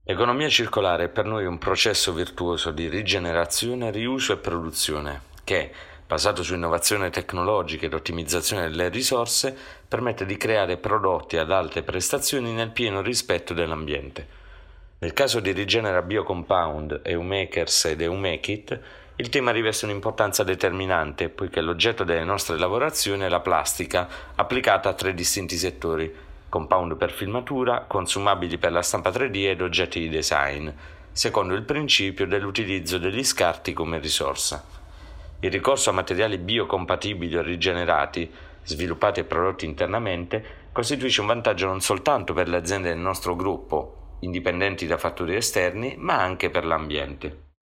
L'economia circolare è per noi un processo virtuoso di rigenerazione, riuso e produzione che, basato su innovazione tecnologica ed ottimizzazione delle risorse, permette di creare prodotti ad alte prestazioni nel pieno rispetto dell'ambiente. Nel caso di Rigenera Biocompound, EUMakers ed EUMakit, il tema riveste un'importanza determinante, poiché l'oggetto delle nostre lavorazioni è la plastica applicata a tre distinti settori: compound per filmatura, consumabili per la stampa 3D ed oggetti di design, secondo il principio dell'utilizzo degli scarti come risorsa. Il ricorso a materiali biocompatibili o rigenerati, sviluppati e prodotti internamente, costituisce un vantaggio non soltanto per le aziende del nostro gruppo, indipendenti da fattori esterni, ma anche per l'ambiente.